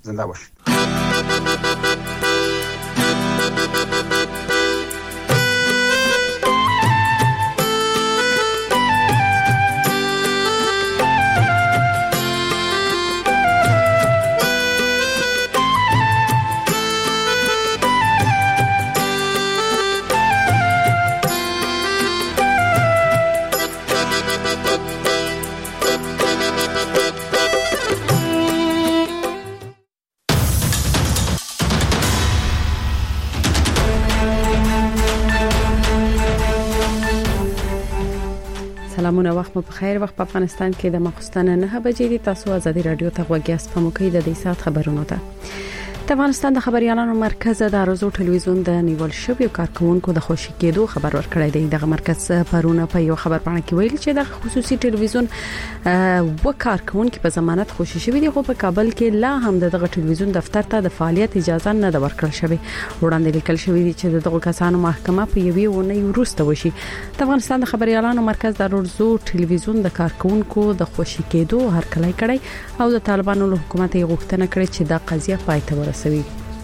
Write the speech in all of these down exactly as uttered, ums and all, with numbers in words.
زنده باشید. سلامونه، وخت مو بخیر. وخت په افغانستان کې د مخستانه نه بجې دي. تاسو آزادي رادیو ته غوږی اسپمو کوي د دې سات خبرونو ته. د افغانستان د خبريالانو مرکز د ارزو ټلویزیون د نیول شوی کارکونکو د خوشی کېدو خبر ورکړی دی. دغه مرکز پرونه په یو خبر پاڼه کې ویل چې د خصوصي ټلویزیون و کارکونکو په ضمانت خوشی شوی دی، خو په کابل کې لا هم دغه ټلویزیون دفتر ته د فعالیت اجازه نه ده ورکړل شوی. وړاندې لیکل شوی دی چې دغه کسانو محکمه په یوې ونې وروسته وشي. د افغانستان د خبريالانو مرکز د ارزو ټلویزیون د کارکونکو د خوشی کېدو هرکلی کړی او د طالبانو له حکومت یې غوښتنه کړې چې دا قضیه پای ته ورسوي.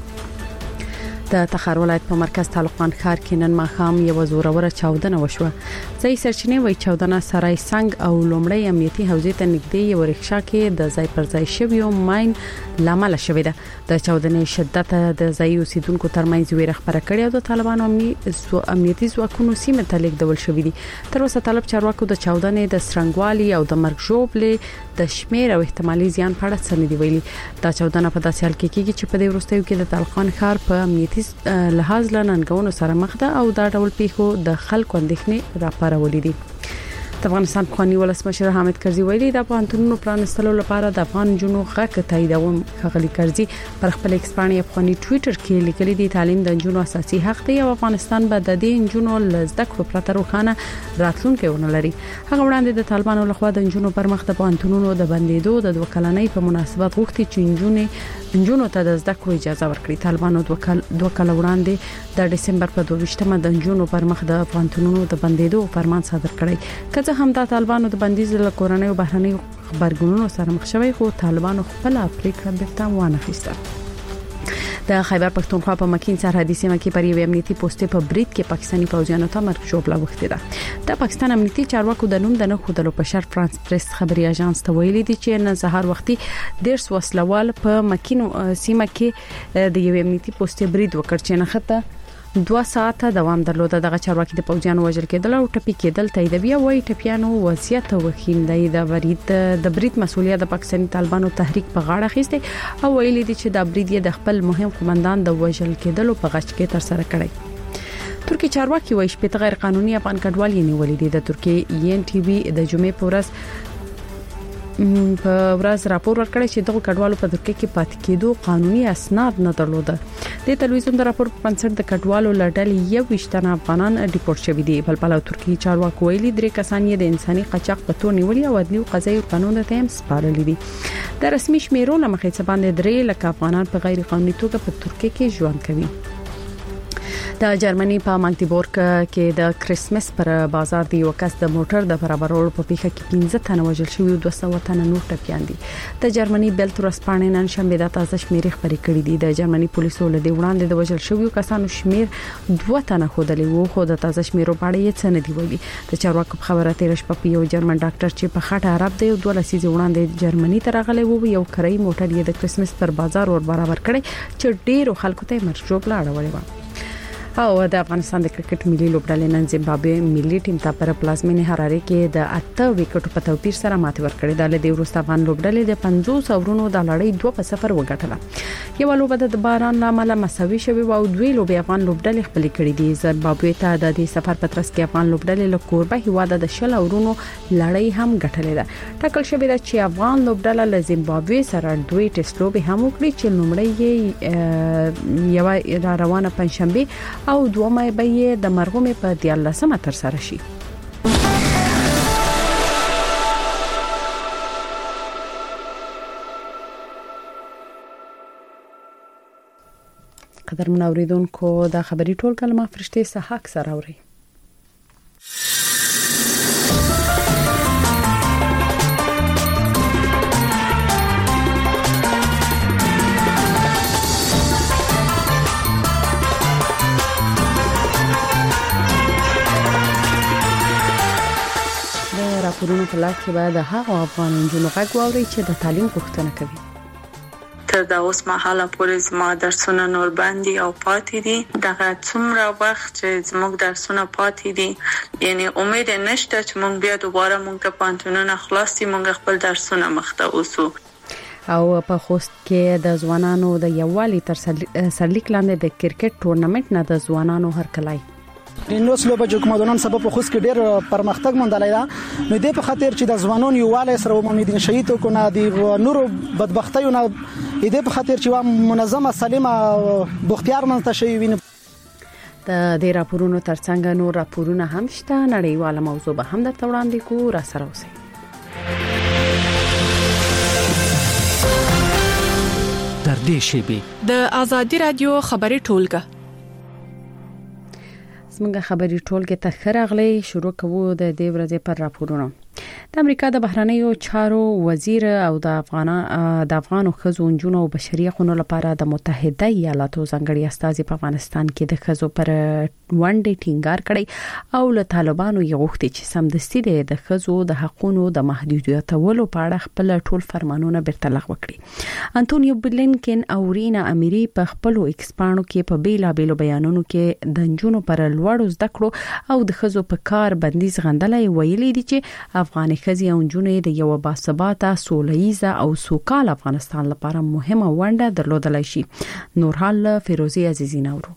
د تخار ولایت په مرکز طالقان ښار کې نن ماښام یو زوروره چاودنه وشوه. ځای سرچینې وایي چاودنه سرای سنگ او لومړی امنیتي حوزې ته نږدې یو رکشا کې د ځای پر ځای شویو ماین لامل شوې ده. د چاودنې شدت د ځای اوسیدونکو ترمنځ ویره خبره کړې او د طالبانو امنیتي ځواکونو سیمه ته لیږدول شوې دي. تر اوسه طالب چارواکو د چاودنې د سرنګوالي او د مرګ ژوبلې د شمیر او احتمالي زیان په اړه څه نه دی ویلي. دا چاودنه په داسې حال کې کېږي چې په دې وروستیو کې د طالقان ښار په امنیتي لحاظ لننګونو سره مخ ده او دا ډول پیښو د خلکو اندېښنې راپارولې دي. د افغانستان قانوني ولسمشر حامد کرزي ویلي د پانتونونو پرانستلو لپاره د افغان جنو غږ تاییدوم. خغلی کرزي پر خپل ایکس باندې افغاني ټوئیټر کې لیکلي دي تعلیم د جنو اساسي حق دی او افغانستان به د دې جنو لزده کړو پرته روخانه راتلونکي ونه لري. هغه وړاندې د طالبانو لخوا د جنو پر مخ د پانتونونو د بندیدو د دوه کلنۍ په مناسبت غوښتي چې جنونې جنونو ته د زده کړو اجازه ورکړي. طالبانو دوه کال دوه کال وړاندې د دسمبر په دوه ویشتمه د جنونو پر مخ د پانتونونو د بندیدو فرمان صادر کړی. که هم د طالبانو د بندیز له کورنۍ او بهرنۍ خبرګونونو سره مخ شوی، خو طالبانو خپل پریکړه بیرته وانه خسته. د خیبر پښتونخوا په مکین سرحدي سیمه کې پر یو امنیتي پوسټ په برید کې پاکستاني پوځیانو ته مرګ ژوبله وخته ده. د پاکستان امنیتي چارواکو د نوم د نه خودلو په شرط فرانس پریس خبري اژانس ته ویلي دي چې نن سهار وختي ډیرس وسلوال په مکین سیمه کې د یو امنیتي پوسټ برید وکړ چې نه خطه دوه ساعته دوام درلود. دغه چارواکي د پوځیانو وژل کېدل او ټپي کېدل تاییدوي او وايي ټپيانو وضعیت وخیندای. د برید د برید مسؤلیت د پاکستاني طالبانو تحریک په غاړه اخیسته او ویلي دي چې د برید د خپل مهم قومندان د وژل کېدل په غچ کې تر سره کړی. ترکی چارواکي وایي چې په غیر قانوني افغان کډوال یې نیولې دي. د ترکی ان ټي وي د جمعې په ورځ په ورځ راپور ورکړی چې دغه کډوالو په ترکیه کې پاتې کېدو قانوني اسناد نه درلوده. د ټلویزیون د راپور په بنسټ د کډوالو لړل یو وشتنه افغانان ډیپورت شوي دي. بل بل ترکی چارواکي ویلي درې کسان یې د انساني قاچاق په تور نیولي او عدلي او قضایي قانون ته هم سپارلي دي. د رسمي شمیرو لمخې څه باندې درې لک افغانان په غیر قانوني توګه په ترکیه کې ژوند کوي. د جرمني په ماګدیبورګ کې د کریسمس پر بازار دی یو کس د موټر د برابرولو په پیښه کې پنځه تنه وژل شوي او دوه سوه تنه نور ټپيان دي. د جرمني بیلت ورځپاڼې نن شنبه د تازه شمیرې خبرې کړې دي. د جرمني پولیسو له دې وړاندې د وژل شویو کسانو شمیر دوه تنه خودلې وو، خو د تازه شمیرو په اړه یې څه نه دی ویلي. د چارواکو خبره تیر شپه په یو جرمن ډاکټر چې په خټه عرب دی او دوه لسیزې وړاندې جرمني ته راغلی وو یو کرای موټر یې د کریسمس پر بازار ور برابر کړی چې ډیرو خلکو ته مرجوب لاړ وړي. او د افغانستان د کرکټ ملي لوبډلې نن زیمبابوې ملي ټیم ته پر پلازمینه حراره کې د اته وکټو په توپیر سره ماتې ورکړې. د لدې وروسته افغان لوبډلې د پنځوس اورونو د لړۍ دوه په صفر وګټله. یو لوبه د باران لامل مساوي شوه او دوی لوبې افغان لوبډلې خپل کړې دي. زیمبابوې ته د دې سفر په ترڅ کې افغان لوبډلې له کوربه هیواد د شل اورونو لړۍ هم ګټلې ده. ټاکل شوی ده چې افغان لوبډله له زیمبابوې سره دوی ټیسټ لوبې هم وکړي چې لومړی یو را روانه پنځشنبه او دومه به یې د مرغومې په دیارلسمه تر سره شي. قدر منوریدونکو دا خبري ټول کلمه فرشتي صحاک سره اوري. راپورونو په لړ کې به د هغو افغان نجونو غږ واورئ چې د تعلیم غوښتنه کوي. تر دا اوس مهاله پورې زما درسونه نور باندې او پاتې دي. دغه څومره وخت چې زموږ درسونه پاتې دي، یعنی امید نشته چې موږ بیا دوباره موږ ته پانتونونه خلاص شي، موږ خپل درسونه مخته اوسو. او په خوست کې د ځوانانو د یووالي تر سرلیک لاندې د کرکټ ټورنمنت نه د ځوانانو هرکلی نو سلوبه جو کومدونن سبب په خوست کې ډېر پرمختګ موندلای دا نو دې په خاطر چې د ځوانانو یووالی سره امیدین شهید کو نه دی نور بدبختیو نه دې په خاطر چې منظمه سالمه بوختیار منځ شي ویني. د دې راپورونو ترڅنګ نور راپورونه هم شته. نړیواله موضوع به هم درته وړاندې کوو، را سره اوسئ. در دې شیبه د آزادی رادیو خبری ټولګه زموږ خبري ټولګه ته خراغلي شروع کوو د دې ورځې پر راپورونو. د امریکا د بهرنیو چارو وزیر او د افغان د افغانو خزو انجونو بشري حقوقو لپاره د متحده ایالاتو ځانګړي استازي په افغانستان کې د خزو پر ونډه ټینګار کړي او له طالبانو یې غوښتي چې سمدستي د خزو د حقوقو د محدودیتولو په اړه خپل ټول فرمانونه بیرته لغوه کړي. انټونیو بلینکن او رینا اميري په خپل ایکسپانو کې په بیلا بیلو بیانونو کې د انجونو پر لوړو زده کړو او د خزو په کار بندیز غندلای ویلي دي چې افغاني خزي او نجونې د یو باثباته سولهیزه او سوکال افغانستان لپاره مهمه ونډه درلودلای شي. نورحال فیروزی عزیزی نورو.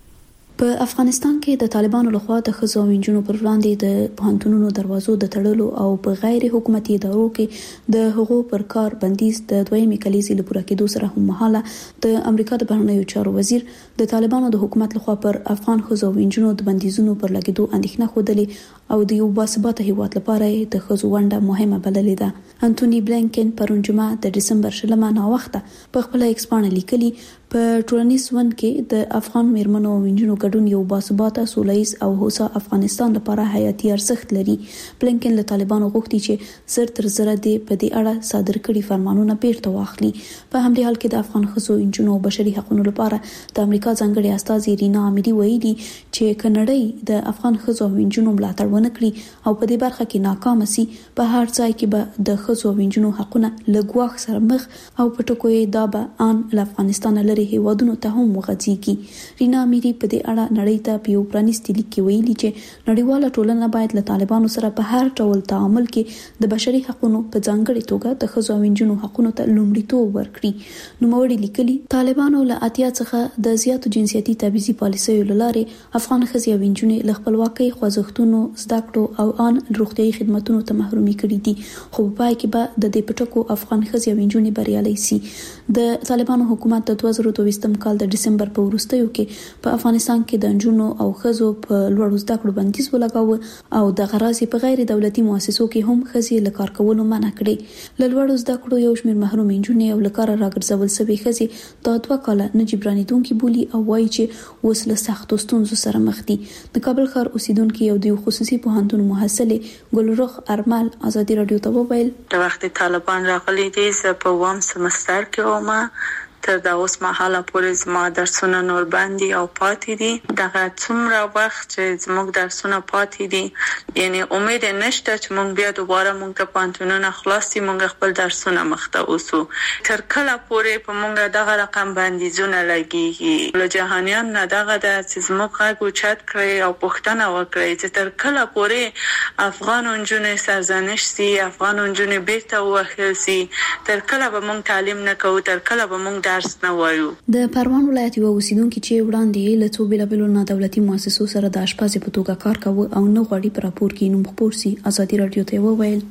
په افغانستان کې د طالبانو لخوا د ښځو او نجونو پر وړاندې د پوهنتونونو دروازو د تړلو او په غیر حکومتي ادارو کې د حقوقو پر کار بندیز د دویمې کلیزې لپاره کېدو سره هم مهاله د امریکا د بهرنیو چارو وزیر د طالبانو د حکومت لخوا پر افغان ښځو او نجونو د بندیزونو پر لګیدو اندېښنه خوده او د یو باثباته هیواد لپاره د ښځو ونډه مهمه بللې ده. انټونی بلینکن پرون جمعه د دسمبر شلمه نا وخته په خپل ایکسپانه لیکلي په ټولنیز ژوند کې د افغان میرمنو او نجونو ګډون یو باثباته سولهییز او هوسا افغانستان لپاره حیاتي ارزښت لري. بلینکن له طالبانو غوښتي چې زر تر زره دې په دې اړه صادر کړي فرمانونه بیرته واخلي. په همدې حال کې د افغان ښځو او نجونو بشري حقوقو لپاره د امریکا ځانګړي استازي رینا اميري ویلي چې کاناډا د افغان ښځو او نجونو ملاتړ ونه کړي او په دې برخه کې ناکام سي، په هر ځای کې به د ښځو او نجونو حقوقونه لګواخ سره مخ او په ټکو یې دا به ان له افغانستان لري هیوادونو ته هم وغځيږي. رینا اميري په دې اړه نړۍ ته په یو پرانیستي لیک کې ویلي چې نړیواله ټولنه باید له طالبانو سره په هر ډول تعامل کې د بشري حقوقو په ځانګړي توګه د ښځو او نجونو حقوقو ته لومړیتوب ورکړي. نوموړي لیکلي طالبانو له اتیا څخه د زیاتو جنسيتي تبعیضي پالیسیو لاره افغان ښځې او نجونې له خپلواکۍ خوځښتونو زده کړو او ان روغتيایي خدماتونو ته محرومي کړي دي، خو په پای کې به د دې پټکو افغان ښځې او نجونې بریالي سي. د طالبانو حکومت د دوه زره دوه کال د دسمبر په وروستیو کې په افغانستان کې د نجونو او ښځو په لوړو زده کړو بندیز ولګاوه او د غرازي په غیر دولتي مؤسسو کې هم ښځې له کار کولو منع کړې. له لوړو زده کړو یو شمېر محروم نجونې او له کاره راګرځول شوې ښځې دا دوه کاله نه جبرانېدونکي بولي او وایي چې اوس له سختو ستونزو سره مخ دي. د کابل ښار اوسیدونکي یو د خصوصي پوهنتون محصلې ګلرخ ارمل ازادي رادیو ته وویل د وخت طالبان راغلي دي زه په وام سمستر کې ومه، تر دا اوس مهاله پورې زما درسونه نور باندې او پاتې دي. دغه څومره وخت چې زموږ درسونه پاتې دي، یعنی امید نشته چې موږ بیا دوباره موږ ته پانتونونه خلاص شي، موږ خپل درسونه مخته اوسو. تر کله پورې په موږ دغه رقم بندیزونه لګيږي؟ له جهانیان نه دغه د چې زموږ غږ اوچت کړي او پوښتنه وکړي چې تر کله پورې افغان نجونې سرزنش سي، افغان نجونې بیرته ووهل سي، تر کله به موږ تعلیم نه کوو، تر کله به موږ د پروان ولایت یو اوسیدونکو چې وړاندې له څو بیلابیلو نه دولتي مؤسسو سره د اشپزۍ په توګه کار کاوه او نه غواړي په راپور کې نوم خپور سي، ازادي رادیو ته وویل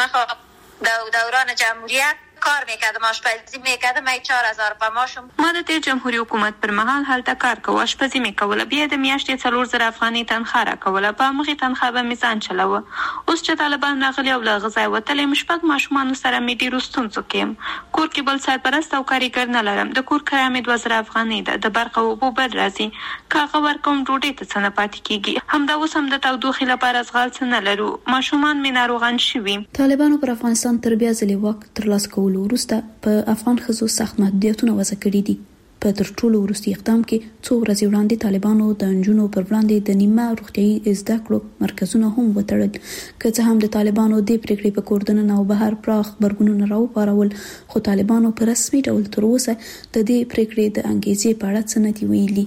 د دوران جمهوریت کار میکردم، آشپزی میکردم، ای چهار هزار په ماشم. ما د تیر جمهوریت حکومت پر مهال هلته کار کوم، آشپزی میکوله، بیا د میاشتې څلور زره افغانۍ تنخواه راکوله، په همغې تنخواه به مې ځان چلاوه. اوس چې طالبان راغلي او له هغه ځایه وتلې یم، شپږ ماشومانو سره مې ډېرو ستونزو کې یم. کور کې بل سرپرست او کارګر نه لرم، د کور کرایه مې دوه زره افغانۍ ده، د برق او اوبو بل راځي، که هغه ورکوم ډوډۍ ته څه نه پاتې کېږي. همدا اوس هم د تودوخې لپاره ځغال څه نه لرو، ماشومان مې ناروغان شوي. طالبانو پر افغانستان تر بیا ځلې واک ترلاسه کولو وروسته په افغان ښځو سخت محدودیتونه وضع کړي دي. په تر ټولو وروستي اقدام کې څو ورځې وړاندې طالبانو د نجونو پر وړاندې د نیمه روغتیايي زده کړو مرکزونه هم وتړل. که څه هم د طالبانو د پریکړې په کور دننه او بهر پراخ غبرګونونه راوپارول، خو طالبانو په رسمي ډول تر اوسه د دې پریکړې د انګیزې په اړه څه نه دي ویلي.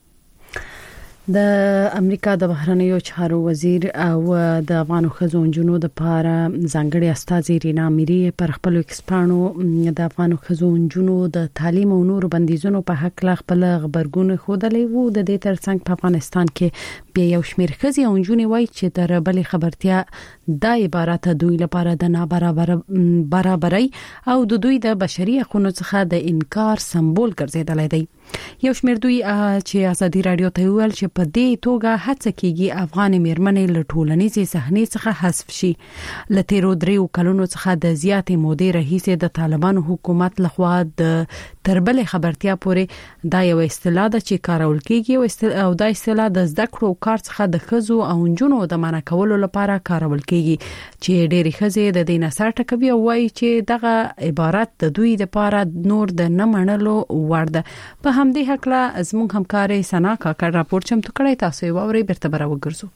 د امریکا د بهرنیو چارو وزیر او د افغان ښځو نجونو د لپاره ځانګړي استازي رینا میری پر خپل ایکسپانو د افغان ښځو نجونو د تعلیم او نور بندیزونو په حق لا خپل خبرګون خوده وو. د دې ترڅنګ په افغانستان کې بیا یو شمېر ښځې او نجونې وایي چې د بلې خبرتیا د عبارت دوی لپاره د نابرابر برابرۍ او د دوی د بشري حقوقو څخه د انکار سمبول ګرځیدلی دی. یو شمېر دوی چې ازادي رادیو ته ویل چې په دې توګه هڅه کیږي افغان میرمنې له ټولنیزې صحنې څخه حذف شي. له تیرو دریو کلونو څخه د زیاتې مودې راهیسې د طالبانو حکومت لخوا د تربلې خبرتیا پورې دا یو اصطلاح ده چې کارول کیږي او دا اصطلاح د زده کړو کار څخه د ښځو او نجونو د منع کولو لپاره کارول کیږي چې ډېری ښځې د دې نه سر ټکوي او وایي چې دغه عبارت د دوی لپاره نور د نه منلو وړ ده. په همدې حق لا زموږ همکاري سنا کاکړ راپور چمتو کړی، تاسو یې واورئ. بیرته به راوګرځو.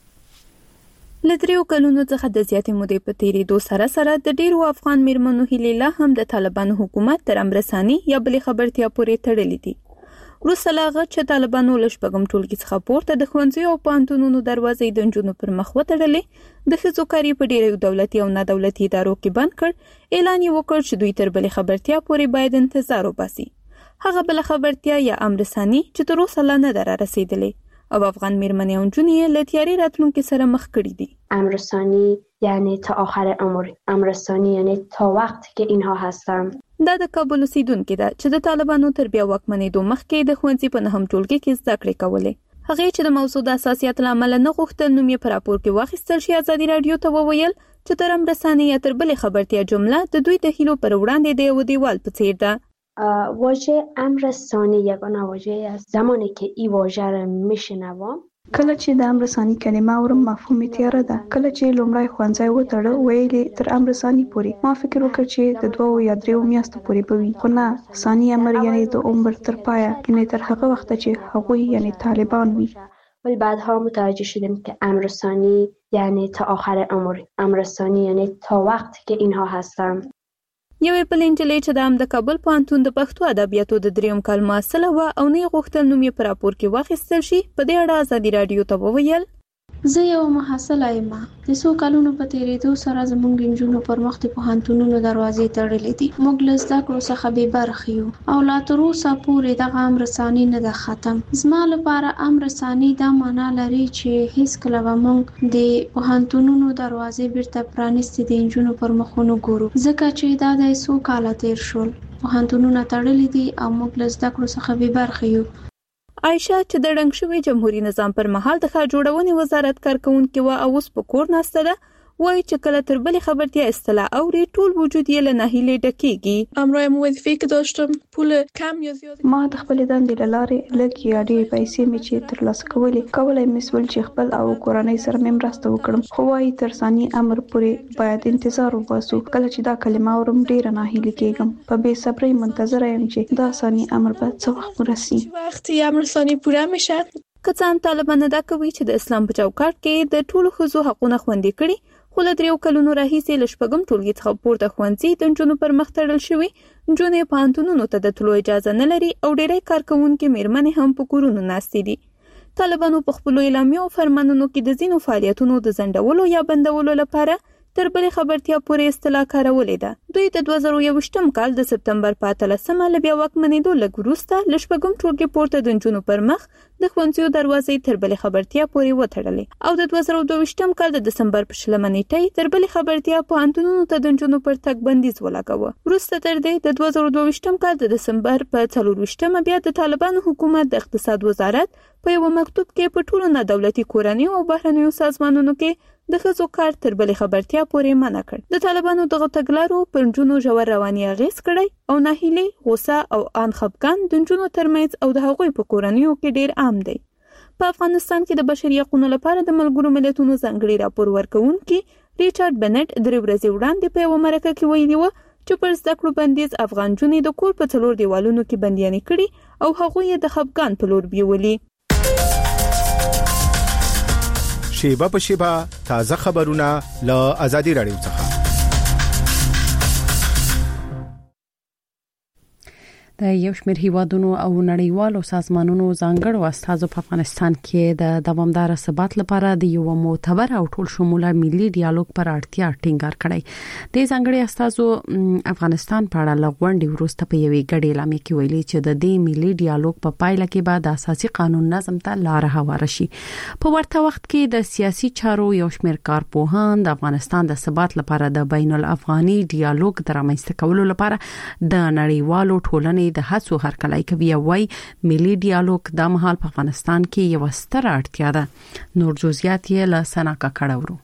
لدریو کلونو څخه د زیاتې مودې په تیریدو سره سره د ډیرو افغان میرمنو هیلې لا هم د طالبانو حکومت تر امرساني یا بلې خبرتیا پورې تړلې دي. وروسته له هغه چې طالبانو له شپږم ټولګي څخه پورته د ښوونځیو او پوهنتونونو دروازې د نجونو پر مخ وتړلې، د ښځو کاري په ډیرو دولتي او نه دولتي ادارو کې بند کړ. اعلان یې وکړ چې دوی تر بلې خبرتیا پورې باید انتظار وباسي. هغه بل خبرتیا یا امرساني چې تر اوسه لا نه ده رسیدلې او افغان میرمنې او نجونې له تیاري راتلونکي سره مخ کړي دي. امرسانی یعنی تا آخر عمر، امرسانی یعنی تا وقتی که اینها هستن. دا د کابل اوسیدونکې ده چې د طالبانو تر بیا واکمنېدو مخکې د ښوونځي په نهم ټولګي کې زده کړې کولې. هغې چې د موضوع د حساسیت له امله نه غوښتل نوم یې په راپور کې واخیستل شي، ازادي رادیو ته وویل چې تر امرساني یا تر بلې خبرتیا جمله د دوی د هیلو پر وړاندې د یو دیوال په څیر ده. واژه امرسانی یگانه واژه است. زمانی که این واژه را میشنوم، کله چې د امرسانی کلمه اورم مفهوم تیاره ده. کله چې لومړی ښوونځی وتړه ویلې تر امرسانی پورې ما فکر وکړ چې د دوو یا دریو میاشتو پورې به وي، خو نه، ثاني امر یعنی د عمر تر پایه، یعنی تر هغه وخته چې هغوی یعنی طالبان وي. ولی بعدها متوجه شدیم که امرسانی یعنی تا آخر عمر، امرسانی یعنی تا وقتی که اینها هستن. یوې بلې نجلۍ چې د هم د کابل پوهنتون د پښتو ادبیاتو د دریم کال محصله وه او نه یې غوښتل نوم یې په راپور کې واخیستل شي، په دې اړه ازادي رادیو ته وویل زه یو محصله یم. د څو کلونو په تیریدو سره زموږ نجونو پر مخ د پوهنتونونو دروازې تړلې دي. موږ له زده کړو څخه بې برخې یو او لا تر اوسه پورې دغه امرساني نه ده ختم. زما لپاره امرساني دا معنا لري چې هیڅکله به موږ د پوهنتونونو دروازې بیرته پرانیستې د نجونو پر مخونو ګورو، ځکه چې دا د څو کاله تیر شول. پوهنتونونه تړلې دي او موږ له زده کړو څخه بې برخې یو. عایشه چې د ړنګ شوي جمهوریت نظام پر مهال د ښار جوړونې وزارت کارکونکې وه او اوس په کور ناسته ده، وایي چې کله تر بلې خبرتیا اصطلاح اوري ټول وجود یې له ناهیلۍ ډکېږي. همراهم وظیفه‌ای که داشتم پول کم یا زیاد ما د خپلې دندې له لارې لږ یا ډېرې پیسې مې چې ترلاسه کولې کولی مې سول چې خپل او کورنۍ سره مې مرسته وکړم، خو وایي تر ثاني امر پورې باید انتظار وباسو. کله چې دا کلمه اورم ډېره ناهیلې کېږم، په بې صبرۍ منتظره یم چې دا ثاني امر به څه وخت ورسي. وقتی امر ثانی پوره میشه. که څه هم طالبان دا کوي چې د اسلام په چوکاټ کې د ټولو ښځو حقونه خوندي کړي، خو له دریو کلونو راهیسې له شپږم ټولګي څخه پورته ښوونځي د نجونو پر مخ تړل شوي. نجونې پوهنتونونو ته د تلو اجازه نه لري او ډېری کارکوونکې میرمنې هم په کورونو ناستې دي. طالبانو په خپلو اعلامیو او فرمانونو کې د ځینو فعالیتونو د ځنډولو یا بندولو لپاره تر بلې خبرتیا پورې اصطلاح کارولې ده. دوی د دوه زره یوویشتم کال د سپتمبر په اتلسمه له بیا واکمنېدو لږ وروسته له شپږم ټولګي پورته د نجونو پر مخ د ښوونځیو دروازې تر بلې خبرتیا پورې وتړلې او د دوه زره دوه ویشتم کال د دسمبر په شلمه نیټه تر بلې خبرتیا پوهنتونونو ته د نجونو پر تګ بندیز ولګاوه. وروسته تر دې د دوه زره دوه ویشتم کال د دسمبر په څلور ویشتمه بیا د طالبانو حکومت د اقتصاد وزارت په یو مکتوب کې په ټولو نه دولتي کورنیو او بهرنیو سازمانونو کې د ښځو کار تر بلې خبرتیا پورې منع کړ. د طالبانو دغه تګلارو پر نجونو ژور رواني اغېز کړی او ناهیلي، غوسه او ان خفګان د نجونو ترمنځ او د هغوی په کورنیو کې ډېر عام دی. په افغانستان کې د بشري حقوقو لپاره د ملګرو ملتونو ځانګړي راپور ورکوونکي ریچارډ بنټ درې ورځې وړاندې په یوه مرکه کې ویلي وه چې پر زده کړو بندیز افغان نجونې د کور په څلور دیوالونو کې بندیانې کړي او هغوی یې د خپګان په لور بیولي. شیبه په شیبه تازه خبرونه له آزادي رادیو څخه. د یو شمېر هیوادونو او نړیوالو سازمانونو ځانګړو استازو په افغانستان کې د دوامدار ثبات لپاره د یو معتبر او ټول شموله ملي ډیالوګ پر اړتیا ټینګار کړی. د ځانګړي استازو افغانستان په اړه لغونډي وروسته په یوې غړي اعلامیه کې ویلي چې د دې ملي ډیالوګ په پایله کې به د اساسي قانون نظم ته لار هواره شي. په ورته وخت کې د سیاسي چارو یو شمېر کارپوهان د افغانستان د ثبات لپاره د بین الافغاني ډیالوګ د رامنځته کولو لپاره د نړیوالو ټولنې د هڅو هرکلی کوي. وای ملي ډیالوګ د مهال په افغانستان کې یو ستر اړتیا ده. نور جزئیات یې له سناکا کړهورو.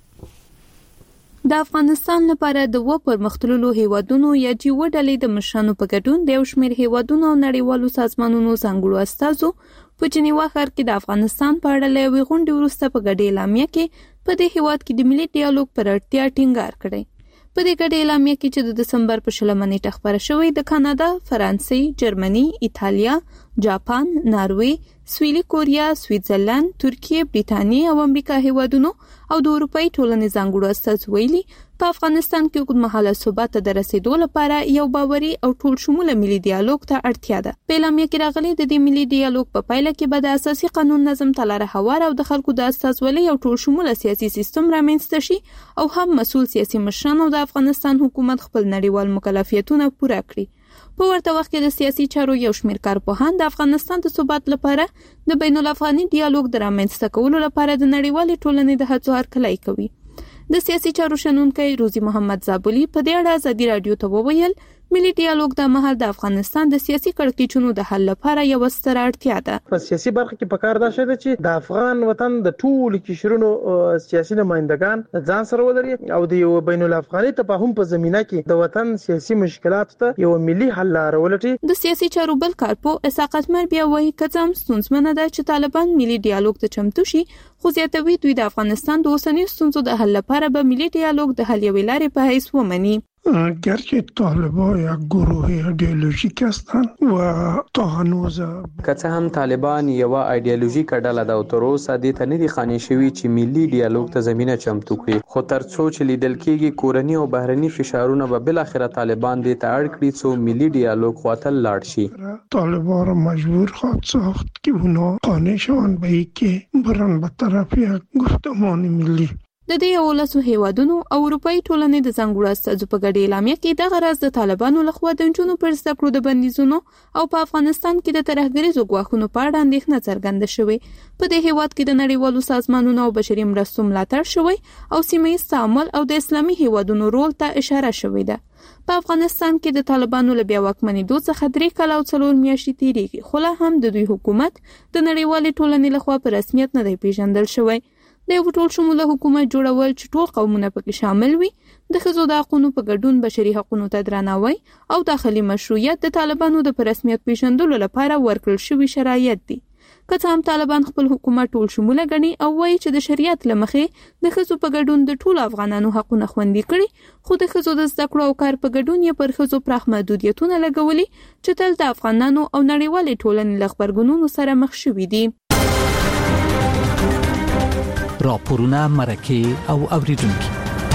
د افغانستان لپاره د و پرمختللو هیوادونو یا جی و ډلې د مشرانو په ګډون د یو شمېر هیوادونو او نړیوالو سازمانونو ځانګړو استازو په جنیوا ښار کې د افغانستان په اړه له غونډې وروسته په ګډه اعلامیه کې په دې هیواد کې د ملي ډیالوګ پر اړتیا ټینګار کړی. په دې ګډه اعلامیه کې چې د دسمبر په شلمه نیټه خبره شوې د کاناډا، فرانسې، جرمني، ایتالیا، جاپان، ناروې، سویلي کوریا، سویټزرلند، ترکیه، بریټانیا او امریکا هیوادونو او د اروپאי ټولنې ځانګړو استازو ویلي په افغانستان کې اوږدمهاله ثبات ته د رسیدو لپاره یو باوري او ټول شموله ملي ډیالوګ ته اړتیا ده. په اعلامیه کې راغلي د دې ملي ډیالوګ په پایله کې به د اساسي قانون نظم ته لاره هواره او د خلکو د استازولۍ او ټول شموله سیاسي سیستم رامنځته شي او هم مسؤل سیاسي مشران او د افغانستان حکومت خپل نړیوال مکلفیتونه پوره کړي. په ورته وخت کې د سیاسي چارو یو شمېر کارپوهان د افغانستان د ثبات لپاره د بین الافغاني ډیالوګ د رامنځته کولو لپاره د نړیوالې ټولنې د هڅو هرکلی کوي. د سیاسي چارو شنونکي روزي محمد زابلی په دې اړه آزادي رادیو ته وویل ملي ډیالوګ د مهال د افغانستان د سیاسي کړکېچونو د حل لپاره یو ستر اړتیا ده. په سیاسي برخه کې پکار ده چې د افغان وطن د ټولو قشرونو سیاسي نمائندگان ځان سره ولري او د یو بین الافغاني تفاهم په زمينه کې د وطن سیاسي مشکلات ته یو ملي حل لاره ولټي. د سیاسي چارو بل کارپو اساقت مر بیا وایي کڅم ستونزمنه ده چې طالبان ملي ډیالوګ ته چمتو شي خو زیاتوي دوی د افغانستان د اوسنی ستونزو د حل لپاره به ملي ډیالوګ د حل یوې لارې په حیث ومني. گرچه طالبان یک گروه ایدئولوژیک هستند و تا هنوز که هم طالبان یو ایدئولوژیک ډله ده او تر اوسه دې ته نه دي خانې شوي چې ملي ډیالوګ ته زمینه چمتو کړي خو تر څو چې لیدل کېږي کورني او بهرني فشارونه به بالاخره طالبان دې ته اړ کړي څو ملي ډیالوګ خواته لاړ شي. طالبان را مجبور خواهد ساخت که اونا قانع شوند به اینکه برن به طرف یک گفتمان ملی. د دې اولسو هیوادونو او اروپאי ټولنې د ځانګړو استازو په ګډه اعلامیه کې د غرض د طالبانو لخوا د جنونو پر زده کړو د بندیزونو او په افغانستان کې د ترهګریزو ګواښونو په اړه اندېښنه څرګنده شوې. په دې هیواد کې د نړیوالو سازمانونو او بشري مرستو ملاتړ شوی او سیمه ییز تعامل او د اسلامي هیوادونو رول ته اشاره شوې ده. په افغانستان کې د طالبانو له بیا واکمنېدو څخه درې کاله او څلور میاشتې تیریږي خو لا هم د دوی حکومت د نړیوالې ټولنې لخوا په رسمیت نه دی پیژندل شوی. د یو ټول شموله حکومت جوړول چې ټول قومونه پکې شامل وي د ښځو د حقونو په ګډون بشري حقونو ته درناوی او داخلي مشروعیت د طالبانو د رسمیت پیژندلو لپاره ورکړل شوي شرایط دي. که څه هم طالبان خپل حکومت ټول شموله ګڼي او وایي چې د شریعت له مخې د ښځو په ګډون د ټولو افغانانو حقونه خوندي کړي خو د ښځو د زده کړو او کار په ګډون یې پر ښځو پراخ محدودیتونه لګولي چې تل د افغانانو او نړیوالې ټولنې له غبرګونونو سره مخ شوي دي. راپورونه مرکه او اوریدونکو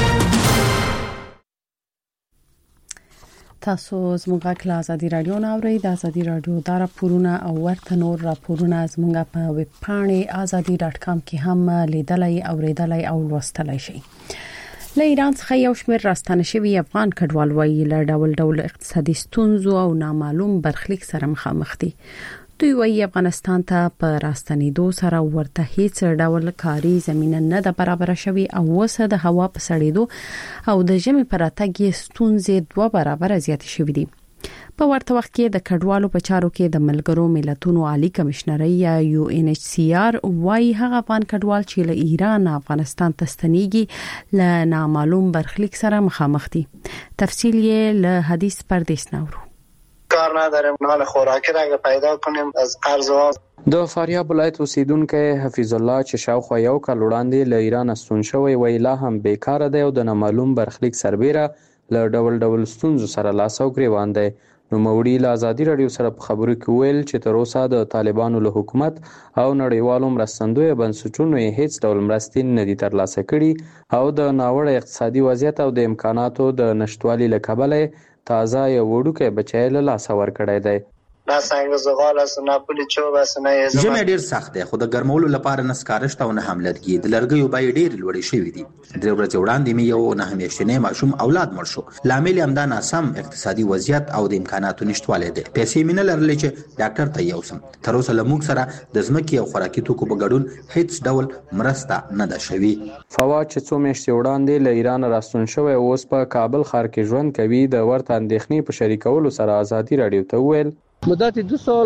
تاسو زموږ کله آزادي رادیو نه اورئ د آزادي رادیو دا راپورونه او ورته نور راپورونه زموږ په ویب پاڼه azadi dot com کې هم لیدلای اوریدلای او لوستلای شئ. له ایران څخه یو شمېر راستنه شوي افغان کډوال وایي له ډول ډول اقتصادي ستونزو او نامعلوم برخلیک سره مخامخ دي. دوی وایي افغانستان ته په راستنېدو سره ورته هیڅ ډول کاري زمینه نه ده برابره شوې او اوسه د هوا په سړېدو او د ژمي په راتګ یې ستونزې دوه برابره زیاتې شوې دي. په ورته وخت کې د کډوالو په چارو کې د ملګرو ملتونو عالی کمشنري یا یو ان ایچ سی آر وايي هغه افغان کډوال چې له ایران افغانستان ته ستنېږي له نامعلوم برخلیک سره مخامخ دي. تفصیل یې له حدیث پردیس نورو. کار نداریم، نال خوراکی را پیدا کنیم از قرض و د فاریاب ولایت اوسیدونکو حفیظ الله چې شاوخوا یو کال وړاندې له ایران ستون شوی وی لا هم بیکاره دی او د نامعلوم برخلیک سربیره له ډول ډول ستونزو سره لاس او ګریوان دی. نوموړي له ازادي راډیو سره په خبرو کې ویل چې تر اوسه د طالبانو له حکومت او نړیوالو مرستندویه بنسټونو یې هیڅ ډول مرستې نه دي ترلاسه کړي او د ناوړه اقتصادي وضعیت او د امکاناتو د نشتوالي له کبله تازه یو وړوکی بچی له لاسه ورکړی دی. نه څنګه زغال است نه پولی چوب است نه یزم ژمی ډیر سخت دی خو د ګرمولو لپاره نه سکارشت او نه هم لرګي د لرګیو بیې ډیر لوړې شوې دي. درې ورځې وړاندې مې یو نه میاشتنی ماشوم اولاد مړ شو. لامل یې همدا ناسم اقتصادي وضعیت او د امکاناتو نشتوالی دی. پیسې مې نه لرلې چې ډاکټر ته یوسم. تر اوسه له موږ سره د ځمکې او خوراکي توکو په ګډون هیڅ ډول مرسته نه ده شوې. فواد چې څو میاشتې وړاندې له ایران راستون شوی اوس په کابل ښار کې ژوند کوي د ورته اندېښنې په شریکولو سره ازادي راډیو ته وویل مدت دو سال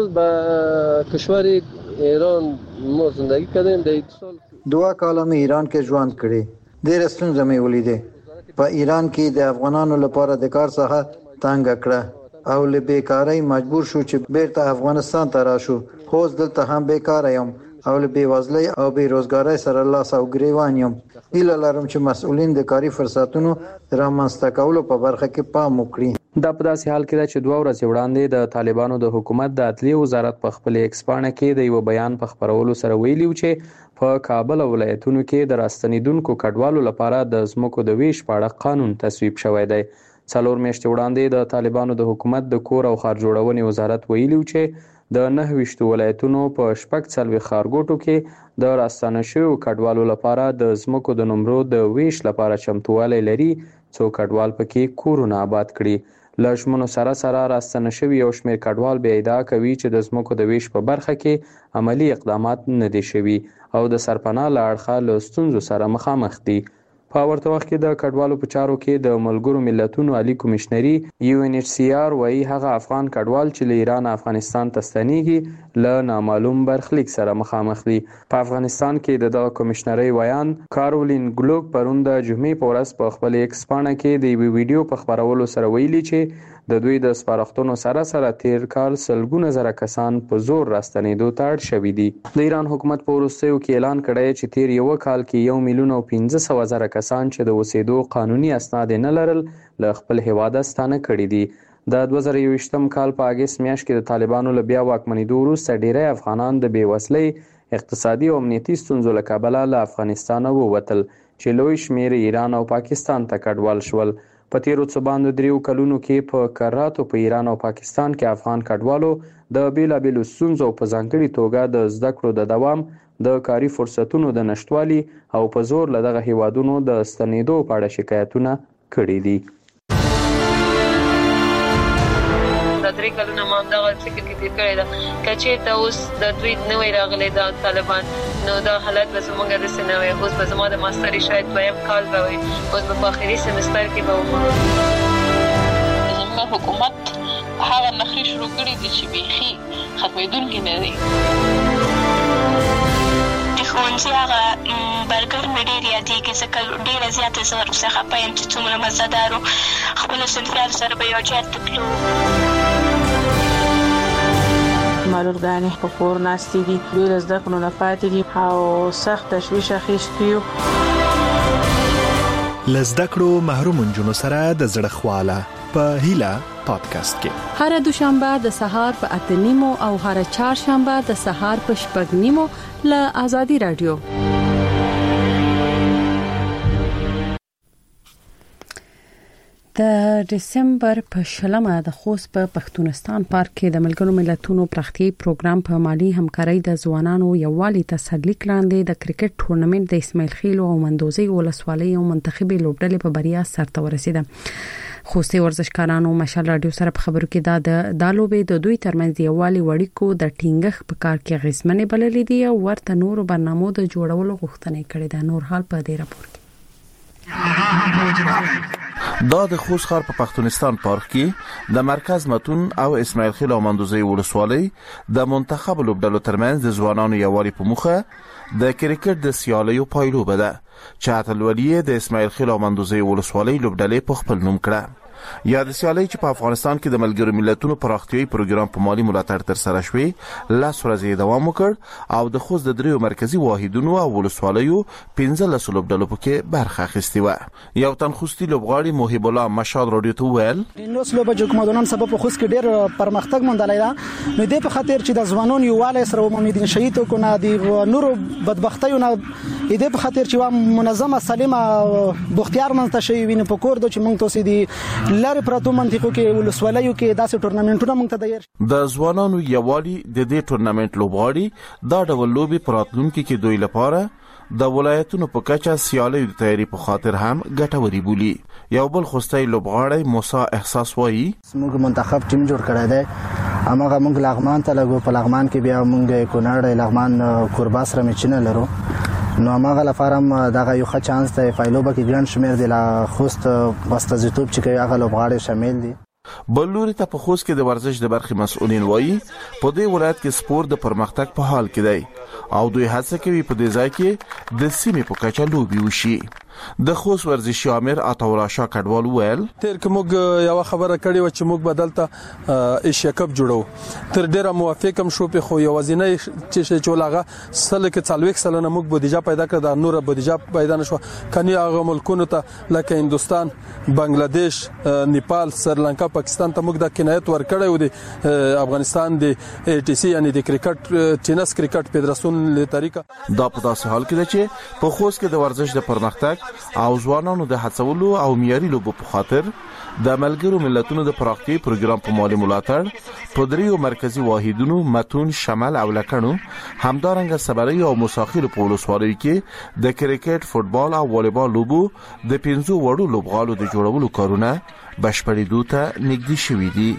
به کشور ایران ما زندگی کردیم. در دو سال دوا کاله مې ایران کې ژوند کړی. ډېر ستونزې مې ولیدې. په ایران کې د افغانانو لپاره د کار څخه تنګ کړه او له بیکارۍ مجبور شو چې بیرته افغانستان ته راشو. خو دلته هم بیکار یم او له بیوزلۍ او بیروزګارۍ سره لاس او ګریوان یم. هیله لرم چې مسؤلین د کاري فرصتونو رامنځته کولو په برخه کې پام وکړي. دا په داسې حال کې ده چې دوه ورځې وړاندې د طالبانو د حکومت د عدلیې وزارت په خپل ایکس پاڼه کې د یو بیان په خپرولو سره ویلي چې په کابل او ولایتونو کې د راستنیدونکو کډوالو لپاره د ځمکو د ویش په اړه قانون تصویب شوی دی. څلور میاشتې وړاندې د طالبانو د حکومت د کور او ښار جوړونې وزارت ویلي چې د نهه ویشتو ولایتونو په شپږ څلوېښت ښارګوټو کې د راستانه شویو کډوالو لپاره د ځمکو د نمرو د ویش لپاره چمتووالی لري څو کډوال پکې کورونه آباد کړي. له ژمنو سره سره راستنه شوي یو شمېر کډوال بیا ادعا کوي چې د ځمکو د ویش په برخه کې عملي اقدامات نه دي شوي او د سرپناه له اړخه له ستونزو سره مخامخ دي. په ورته وخت کې د کډوالو په چارو کې د ملګرو ملتونو عالی کمشنري یو ان ایچ سی آر وایي هغه افغان کډوال چې له ایران افغانستان ته ستنېږي له نامعلوم برخلیک سره مخامخ دي. په افغانستان کې د دغه کمشنري ویان کارولین ګلوک پرون د جمعې په ورځ په خپل ایکس پاڼه کې د یوې ویډیو په خپرولو سره ویلي چې د دوی د سپارښتنو سره سره تیر کال سلګونه زره کسان په زور راستنېدو ته اړ شوي دي. د ایران حکومت په وروستیو کې اعلان کړی چې تیر یو کال کې یو میلیون او پنځه سوه زره کسان چې د اوسېدو قانوني اسناد نه لرل له خپل هیواده ستانه کړي دي. د دوه زره یوویشتم کال په اګست میاشت کې د طالبانو له بیا واکمنېدو وروسته ډیری افغانان د بېوزلۍ اقتصادي او امنیتي ستونزو له کبله له افغانستانه ووتل چې لوی شمېر ایران او پاکستان ته کډوال شول. په تیرو څه باندې دریو کلونو کې په کراتو په ایران او پاکستان کې افغان کډوالو د بیلابیلو ستونزو په ځانګړي توګه د زده کړو د دوام د کاري فرصتونو د نشتوالي او په زور له دغه هیوادونو د ستنېدو په اړه شکایتونه کړي دي. دا درې کلونه ما همدغه فکر کې تېر کړی ده که چېرته اوس د دوی نوی راغلی دا طالبان نو دا حالت به زموږ داسې نه وی. اوس به زما د ماستري شاید دویم کال به وي. اوس به په آخري سمستر کې به وم. زموږ حکومت هغه نخرې شروع کړي دي چې بیخي ختمېدونکي نه دي. د ښوونځي هغه برګر مې ډېر یادېږي ځکه ډېره زیاته زه ورپسې خفه یم چې څومره مزهدار و. خپلو صنفیانو سره به یو جهت ته تلو. معلولګانې په کور ناستې دي دوی له زده کړو نه پاتې دي او سخت تشویش اخیستی یو. له زده کړو محروم نجونو سره د زړه خواله په هیله پادکاسټ کې هر دوشنبه د سهار په اته نیمو او هر چهارشنبه د سهار په شپږ نیمو له آزادي رادیو. د دسمبر په شلمه د خوست په پښتونستان پارک کې د ملګرو ملتونو پراختي پروګرام په مالی همکارۍ د ځوانانو یووالي تسلیک لاندې د کرکټ ټورنمنت د اسماعیل خیل او مندوزي ولسوالۍ او منتخبي لوبډلې په بریا سرته ورسیده. خوستي ورزشکارانو مشال رادیو سره په خبرو کې دا د دالوبې د دوی ترمنځ یووالي وړیکو د ټینګښ په کار کې غیزمنې بللې دي او ورته نورو برنامو د جوړولو غوښتنه کړې ده. نور حال په دې راپور کې دا د خوست ښار په پښتونستان پارک کې د مرکز متون او اسماعیل خیل او مندوزي ولسوالۍ د منتخب لوبډلو ترمنځ د ځوانانو یووالي په موخه د کرکټ د سیالیو پایلوبه ده چې اتلولي د اسماعیل خیل او مندوزي ولسوالۍ لوبډلې په خپل نوم کړه. یا د سیالۍ چې په افغانستان کې د ملګرو ملتونو پراختیايي پروګرام په مالی ملاتړ تر سره شوې لاس ورځې دوام وکړ او د خوست د دریو مرکزی واحدونو او ولسوالیو پنځلس لوبډلو پکې برخه اخیستې وه. یو تن خوستي لوبغاړي محب الله مشال رادیو ته وویل نو سلوب حکومتونو سبب په خوست کې ډېر پرمختګ موندلی ده، نو دې په خاطر چې د ځوانانو یووالی سره امیدین شهید وکړو د نورو بدبختیو نه دې په خاطر چې منظمه سالمه بوختیار منځته شوي وي، نو په کور د چې موږ تاسو دي لارې پراتو منطقو کې ولسوالیو کې داسې ټورنمنټونه موږ ته دایر د ځوانانو یووالي د دې ټورنمنټ لوبغاړي دا ډول لوبي پراتلونکو کې دوی لپاره د ولایتونو په کچه سیالیو د تیاری په خاطر هم ګټوري بولی. یو بل خوستي لوبغاړی موسی احساس وایي موږ منتخب ټیم جوړ کړی دی، اماغه موږ لغمان ته لګو، په لغمان کې بیا موږ کونړ لغمان کوربا سره میچنه لرو، نو اماغه لپاره دغه یو ښه چانس دی فایلوبه کې ګڼ شمیر دی لا خوست واستازیتوب چې کوي هغه لوبغاړي شامل دي. بل لوري ته په خوست کې د ورزش د برخې مسؤلین وایي په دې ولایت کې سپورت د پرمختګ په حال کې دی او دوی هڅه کوي په دې ځای کې د سیمې په کچه لوبي وشي. د خوست ورزشي امیر عطاالله شاه کډوال ویل تر کوم یو خبره کړې و چې موږ بدلته ایشیا کپ جوړو تر ډیره موافقم شو په خو یوازینی چې چولاغه سل کې څلويخ سلنه موږ بودیجه پیدا کړ د نور بودیجه پیدا نشو کني هغه ملکونو ته لکه هندستان، بنگلاديش، نیپال، سریلانکا، پاکستان ته موږ د کنایت ورکړې و د افغانستان د ټي سي یعنی د کرکټ ټینس کرکټ فدراسیون له طریقه دا په داسې حال کې ده چې په خوست کې د ورزش د پرمختګ او ځوانانو د هڅولو او معیاري لوبو په خاطر د ملګرو ملتونو د پراختیايي پروګرام په مالی ملاتړ په دریو مرکزی واحدونو متون، شمال او لکڼو همدارنګه صبري او مساخیر په ولسوالیو کې د کرکټ، فوتبال او والیبال لوبو د پنځو وړو لوبغالو د جوړولو کارونه بشپړېدو ته نږدې شوي دي.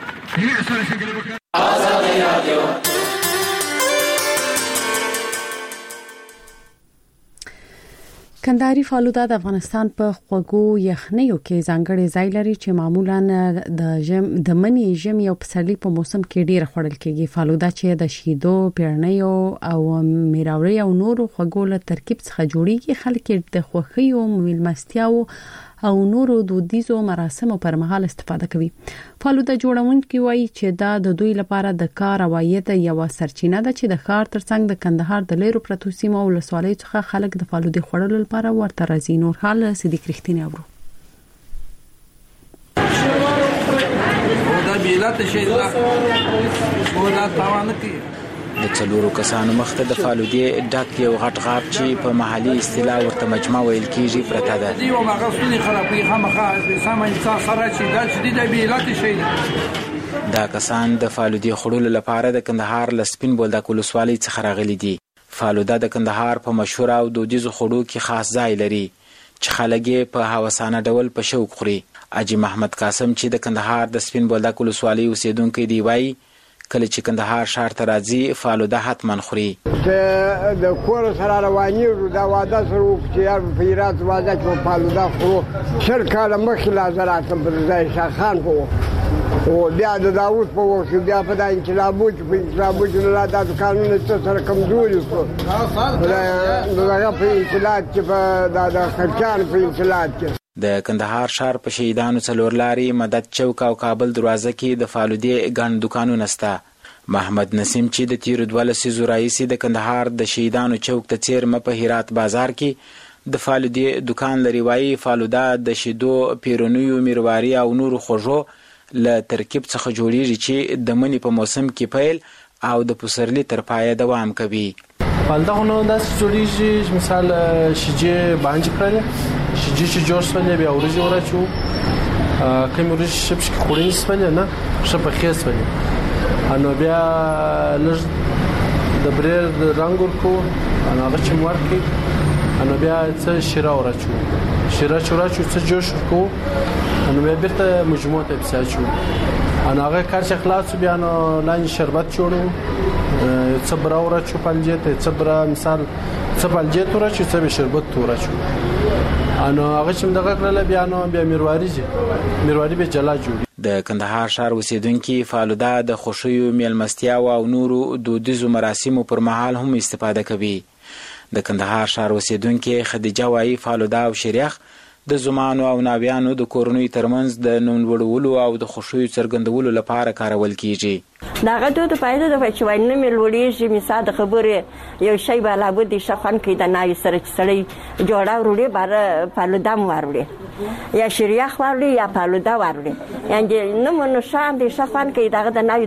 کندهاري فالوده د افغانستان په خوږو یخنیو کې ځانګړي ځای لري چې معمولا د ژم د منی ژمي او پسرلي په موسم کې ډیر خوړل کېږي. فالوده چې د شیدو، پیړنیو او میراوري او نورو خوږو له ترکیب څخه جوړیږي، خلک د خوخیو، میلمستیاو او نورو دودیزو مراسمو پر مهال استفاده کوي. فالوده جوړونکي وایي چې دا د دوی لپاره د کار او عاید یو سرچینه ده چې د ښار ترڅنګ د کندهار د لیرو پرتو سیمو او ولسوالیو څخه خلک د فالوده خوړلو لپاره ورته راځي. نور حال صدیق رښتینی اورو دا بیلات شي دا ولا تاوان کوي. د څلورو کسانو مخته د فالودې ډک یو غټ غاب چې په محلي اصطلاح ورته مجمع ویل کیږي پرته ده. دی یو مغصونی خرابې خامخا سم انسان سره چې دا چې د بیلات شي دا کسان د فالودې خړول لپاره د کندهار لسپین بولدک ولسوالۍ څخه راغلي دي. فالوده د کندهار په مشهور او دودیزو خړو کې خاص ځای لري چې خلک په هوسانه ډول په شوق خوري. اجي محمد قاسم چې د کندهار د سپین بولدک ولسوالۍ اوسیدونکو دی وایي کله چې کندهار ښار ته راځي فالوده حتما خوري. د کور سره روانیږو دا واده سره وکړو په ایرات واده کې فالوده خورو شل کاله مخکې لا زه راتلم په ځای شاخان په او بیا د داوود په وخت بیا په دا انقلابو چې په انقلابو کې لا دا قانون سره کمزوري شو دغه په انقلاب کې په د خلکان په انقلاب کې د کندهار ښار په شهیدانو څلور لاري مدد چوک او کابل دروازه کې د فالودې ګڼ دکانونه شته. محمد نسیم چې د تیرو دوه لسیزو راهیسې د کندهار د شهیدانو چوک ته څیرمه په هرات بازار کې د فالودې دکان لري وایي فالوده د شیدو، پیرونیو، میرواري او نورو خوږو له ترکیب څخه جوړیږي چې د مني په موسم کې پیل او د پسرلي تر پایه دوام کوي. فالوده خو نو داسې جوړیږي مثال شیجې باندې کړل شیجې چې جوړ سولې بیا ورځي ورچو کوم ورځ شپ شپ خوري سولې نه شپ خېس سولې انو بیا لږ د بریر د رنگ ورکو انا هغه چې مورکي انو بیا څه شیره ورچو شیره چورچو څه جوش کو انو بیا بیرته مجموعه ته بساچو انا هغه کار چې خلاص بیا نو لاین شربت جوړو څه برا ورچو پنځه ته برا مثال څه پنځه ورچو څه شربت ورچو انو هغه چې دغه کړل بیا نو بیا میرواري میرواري به جلا جوړي. د کندهار ښار اوسیدونکو فالوده د خوشیو، میلمستیاو او نورو دودیزو مراسمو پر مهال هم استفاده کوي. د کندهار ښار اوسیدونکو خدیجه وايي فالوده او شریخ د زمانو او ناویانو د کورنۍ ترمنځ د نوموړولو او د خوشیو څرګندولو لپاره کارول کیږي. داغه د پیدا د چې وای نه ملوړي مثال د خبره یو شی به لا بده شخن کې د نای سره چې سړی جوړا وروړي بار فالودا وروړي یا شریعه وروړي یا فالودا وروړي یعنی نه مونږ شان د شخن کې داغه د نای